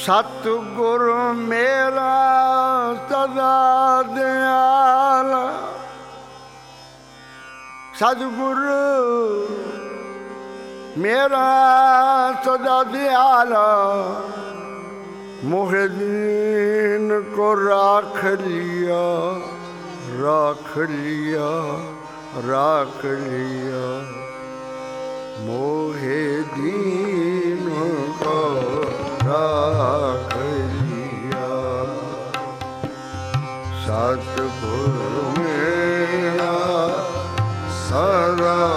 ਸਤਿਗੁਰ ਮੇਰਾ ਸਦਾ ਦਿਆਲ, ਸਤਿਗੁਰ ਮੇਰਾ ਸਦਾ ਦਿਆਲ, मोहे दीन को राख लिया, राख लिया, राख लिया। मोहे दीन को राख लिया। सतगुरु मेरा सदा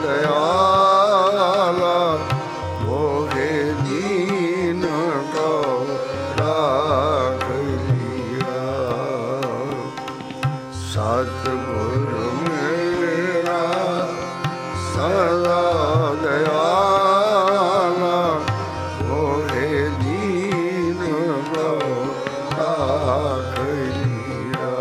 दयाला, मोहे दीन को राख लिया। सतगुरु मेरा सदा दयाला, मोहे दीन को राख लिया।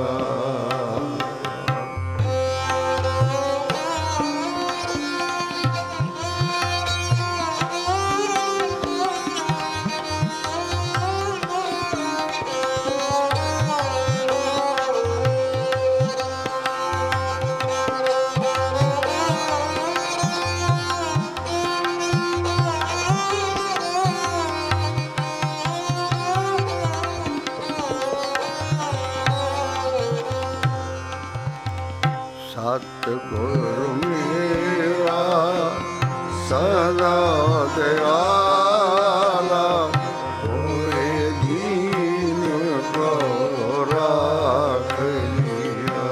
सतगुरु मेरा सदा दयाला, मोहे दीन को राख लिया।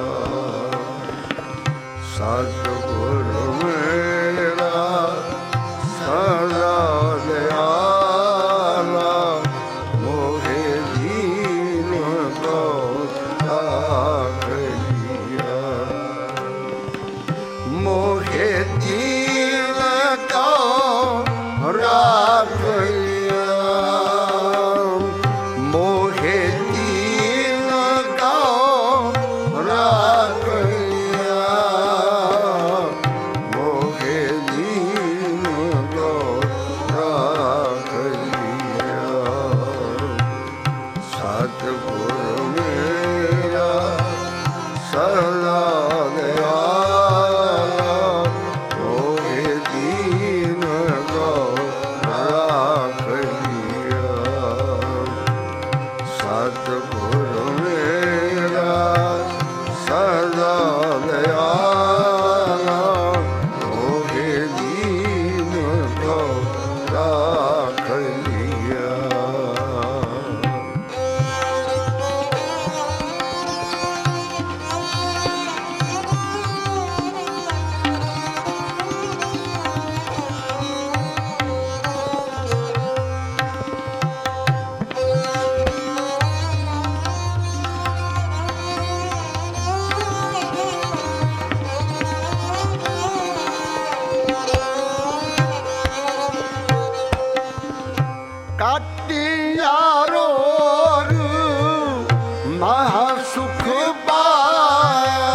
सतगुरु मेरा सदा दयाला, मोहे दीन को राख लिया। मोहे दीन को राख लिया। मोहे दीन को राख लिया। मोहे दीन को राख लिया। सतगुरु मेरा सदा दयाला, मोहे दीन को राख लिया। सतगुरु मेरा सदा दयाला, मोहे दीन को राख लिया। काटिया रोग महा सुख पाया।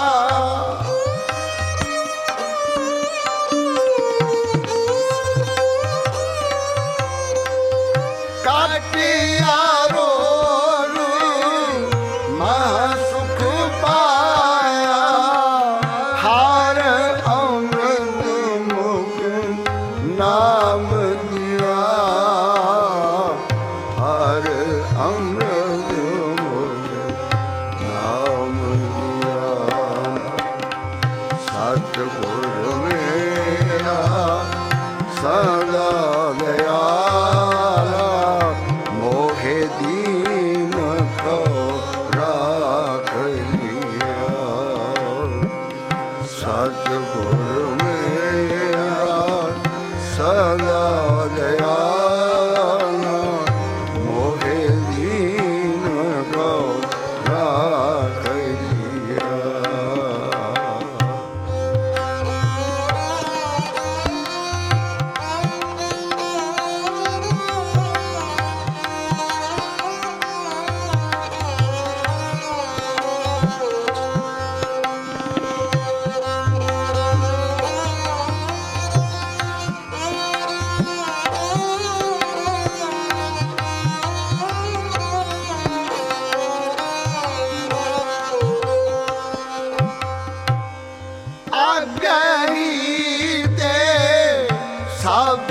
काटिया रोग महा सुख पाया। हार अमृत मुख नाम दिया। हर अमृत मुख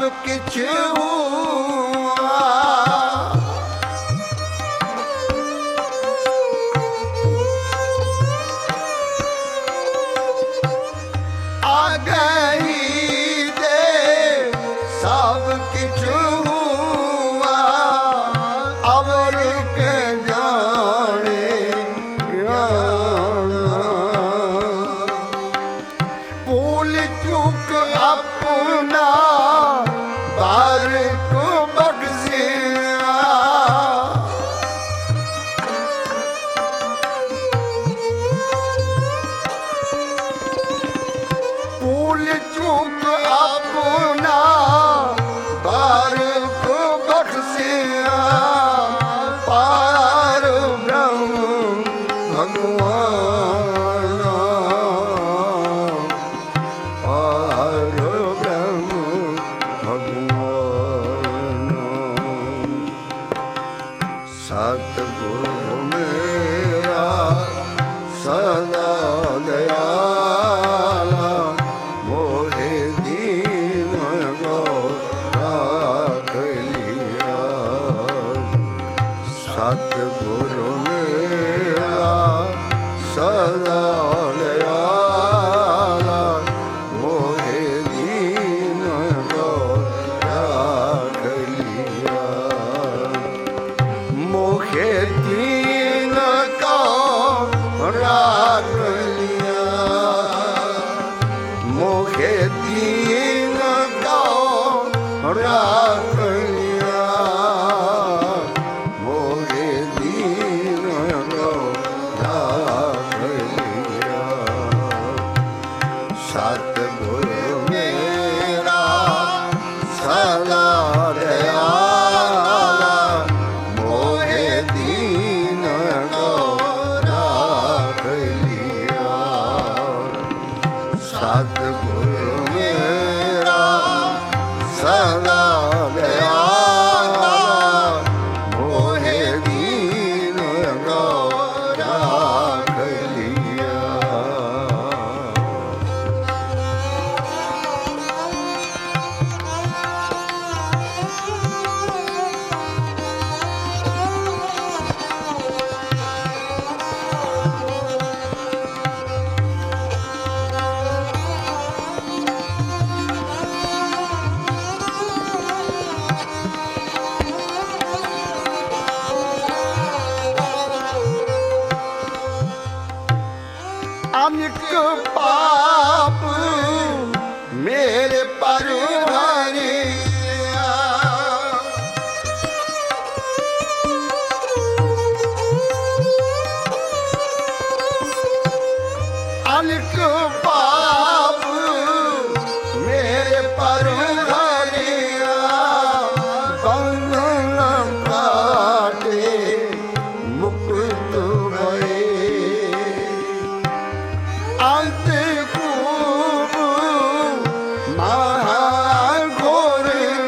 किछ हुआ आ गई दे सब किछ हुआ अवर के जाने भूल चूक अपना बार को बख्शिया भूल चूक अपना बार को बख्शिया पार ब्रह्म भगवान पार ब्रह्म भगवान सतगुरु मेरा सदा दयाला मोहे दीन को राख लिया सतगुरु मेरा सदा दयाला मोहे दीन को राख लिया मोहे दीन को राख लिया मोहे दीन को राख लिया मोहे दीन को राख लिया सतगुरु मेरा सदा दयाला मोहे दीन को राख लिया सतगुरु मेरा सदा दयाला मोहे दीन को राख लिया अनेक पाप मेरे पर भरिया अनेक पाप मेरे पर भरिया बंधन काटे मुक्त भये अंत खूब महाघोर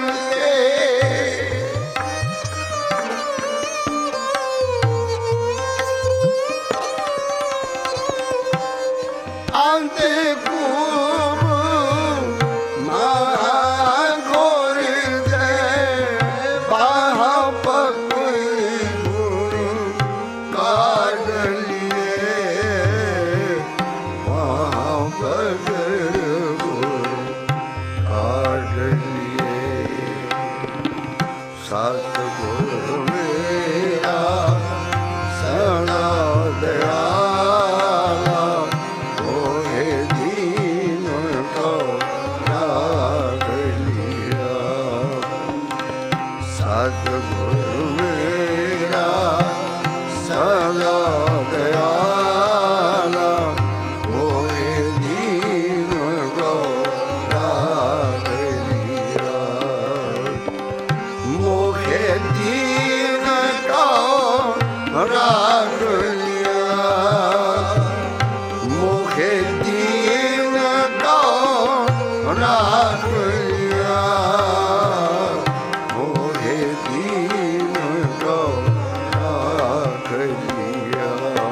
अंत खूब महाघोर बाहा पकड़ काट लिए वहाँ पर काट लिए सतगुरु मेरा सदा दयाला मोहे दीन को राख लिया सतगुरु मेरा सदा दयाला मोहे दीन को राख लिया मोहे दीन को राख लिया मोहे दीन को राख लिया मोहे दीन को राख लिया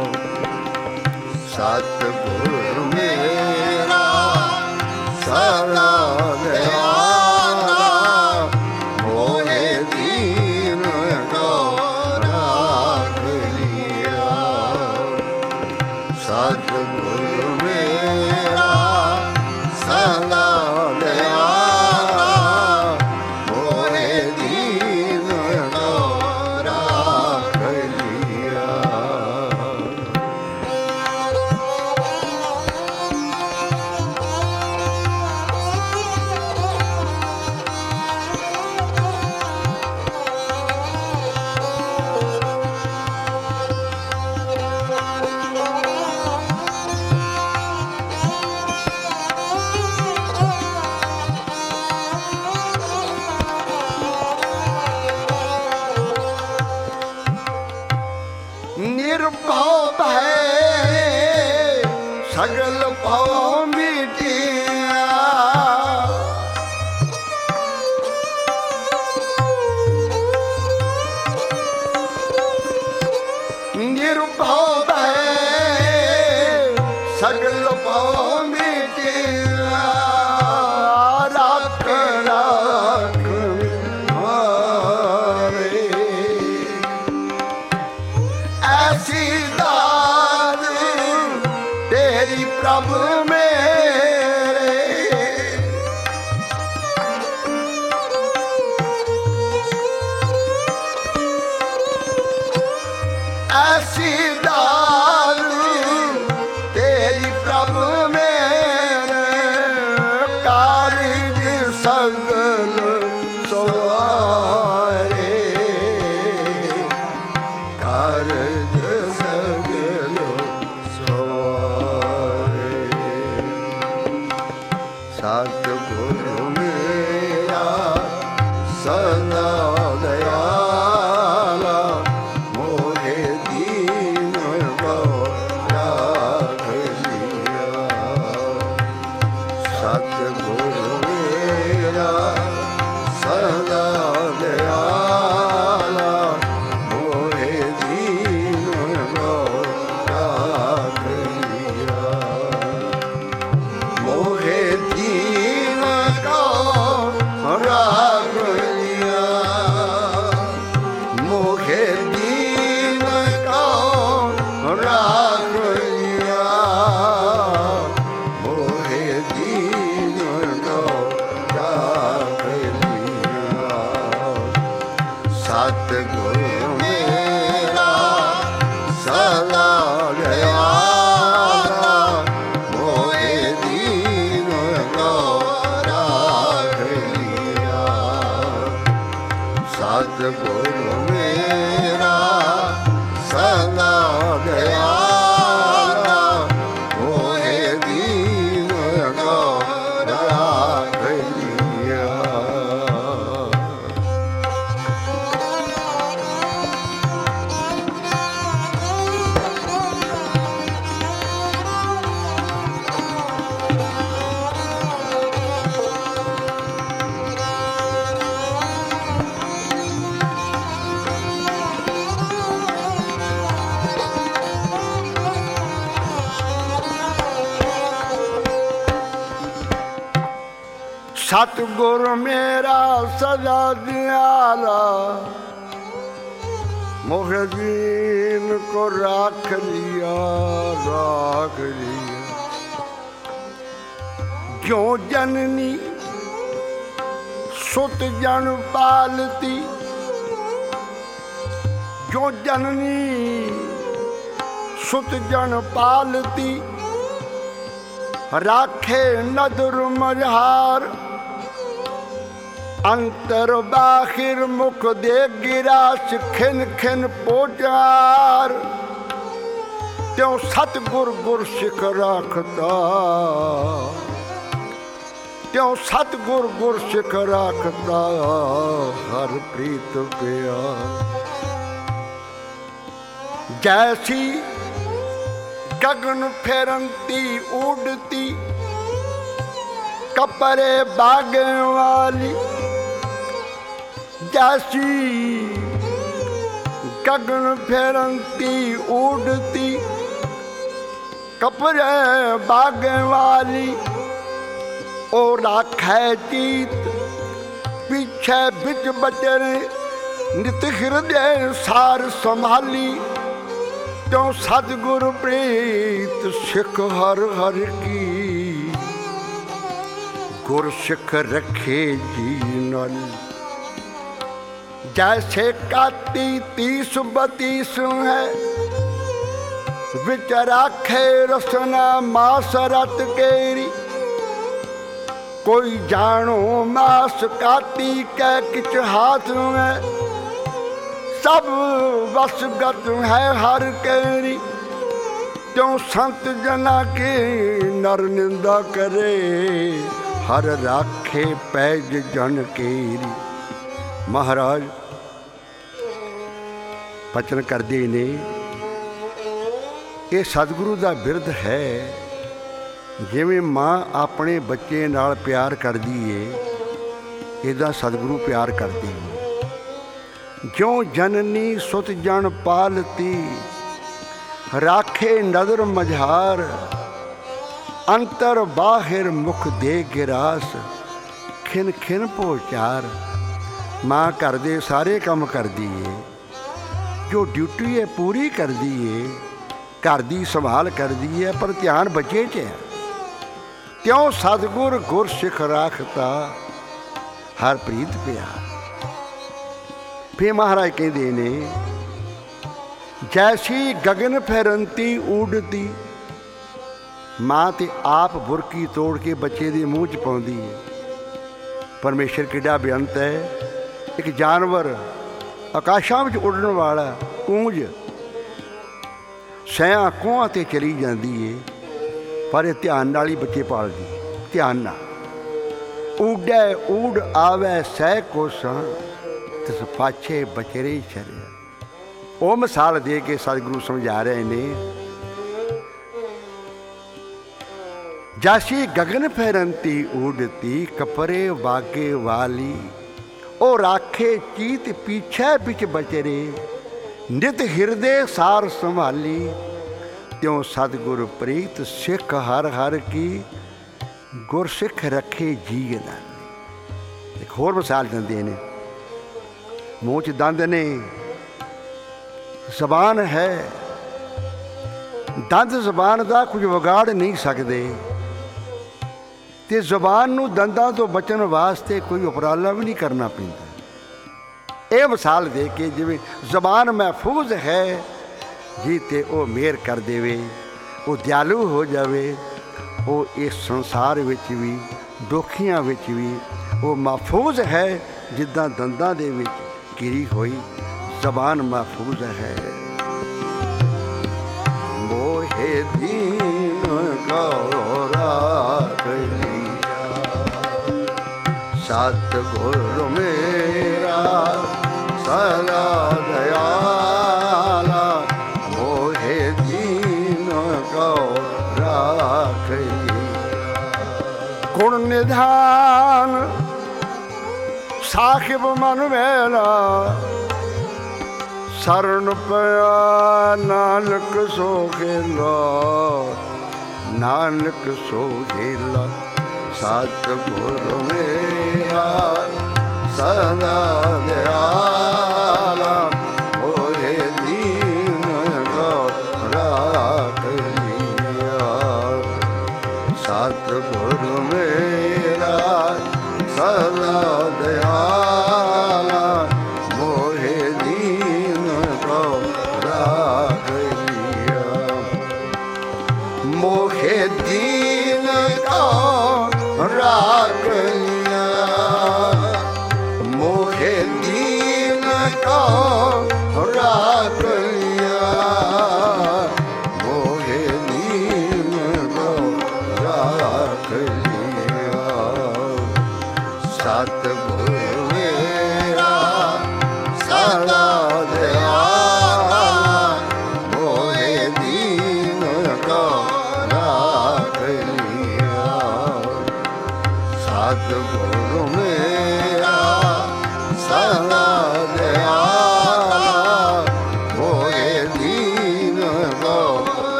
सतगुरु मेरा सदा दयाला सतगुरु मेरा सदा दयाला मोरे दीन को राख लिया। निर्भव है सगल भव मिटिया। निर्भव है सगल भव मिटिया। राख राख ऐसी दाद तेरी प्रभु मेरे। ऐसी दाद तेरी प्रभु मेरे। कारज सगल सवारे कारज सगल सवारे। सतगुरु मेरा सदा दयाला मोहे दीन को राख लिया। सतगुरु मेरा सदा दयाला मोहे दीन को राख लिया। मोहे दीन को राख लिया। मोहे दीन को राख लिया। मोहे दीन को राख लिया। सतगुरु मेरा सदा दयाला मोहे दीन को राख लिया। सतगुरु मेरा सदा दयाला मोहे दीन को राख लिया। सतगुरु मेरा सदा दयाला मोहे दीन को राख लिया। राख लिया। जो जननी सुत जन पालती। जो जननी सुत जन पालती। राखे नदर मझार। अंतर बाहिर मुख दे गिरास खिन खिन पोचार। त्यों सतगुर गुर सिख राखता। त्यों सतगुर गुर सिख राखता। हर प्रीत प्यार। जैसी गगन फेरंती उड़ती। कपरे बागे वाली। जैसी गगन फेरंती उड़ती। कपरे बागे वाली। ओ राखे चीत पीछे बिच बचरे। नित हृदय सार संभाली। त्यों सतगुरु प्रीत सिख हर हर की, गुर सिख रखे जी नल। जैसे काती 30-32 है, विच राखे रसना मास रत केरी। कोई जानो मास काती कै किच हाथ है, सब वसगत है हर केरी। त्यों संत जना की नर निंदा करे, हर राखे पैज जन केरी। महाराज बचन करदे ने, ये सतगुरु का बिरद है। जिवें माँ अपने बच्चे नाल प्यार करदी है, इदा सतगुरु प्यार करते हैं। ज्यों जननी सुत जन पालती, राखे नदर मझार। अंतर बाहिर मुख दे गिरास, खिन खिन पोचार। माँ घर दे सारे काम करदी है, जो ड्यूटी है पूरी करदी है, घर दी संभाल करदी है, पर ध्यान बच्चे च है। त्यों सतगुर गुर सिख राखता, हर प्रीत प्यार। फिर महाराज कहते ने, जैसी गगन फिरंती उड़ती। माँ तो आप बुरकी तोड़ के बच्चे के मूँह च पाउंदी है। परमेश्वर किड्डा बेअंत है। एक जानवर आकाशां विच उड़न वाला कूंज सैं कोहां ते चली जाती है, पर यह ध्यान नाल ही बच्चे पालदी। ध्यान नाल उड़ै उड़ आवे सै कोसां, तिस पाछे बचरे छरे। वो मिसाल दे के सतगुरु समझा रहे ने, जासी गगन फिरंती उड़ती, कपरे वागे वाली। ओ राखे चीत पीछे बिच बचरे, नित हृदय सार संभाली। त्यों सतगुर प्रीत सिख हर हर की, गुर सिख रखे जी नानी। एक होर मिसाल दिंदे ने, मूँह च दंद ने, जबान है। दंद जबान का कुछ विगाड़ नहीं सकते, तो जबान नूं दंदां तो बचन वास्ते कोई उपराला भी नहीं करना पैंदा। ये मिसाल दे के, जिवें जबान महफूज है जी, ते वो मेहर कर देवे, वो दयालु हो जावे, वो इस संसार विच भी दुखियां विच भी वो महफूज है, जिद्दां दंदां दे विच गिरी हुई जबान महफूज है। मोहे दीन गौरा सतगुर मेरा सदा दयाला। मोहे दीन गौरा गुण निधान साहिब मन मेला। शरण पया नानक सोहेला, नानक सोहेला। सतगुर मेरा सदा दयाला।